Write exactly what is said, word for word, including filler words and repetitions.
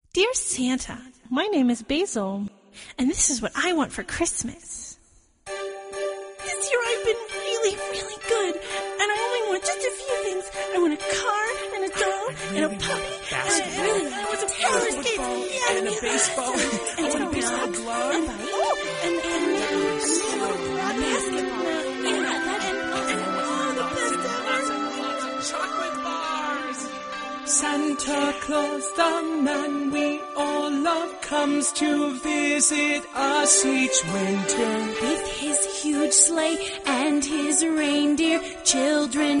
Dear Santa, my name is Basil, and this is what I want for Christmas. This year I've been really, really good, and I only want just a few things. I want a car, and a doll, and a puppy, and a, really, I want some roller skates, yeah, and a baseball, and, and a baseball glove, and, oh, and, and, and a basketball, yeah, that, and, and all the best ever. Chocolate bars. Santa Claus, the man we all love, comes to visit us each winter. With his huge sleigh and his reindeer, children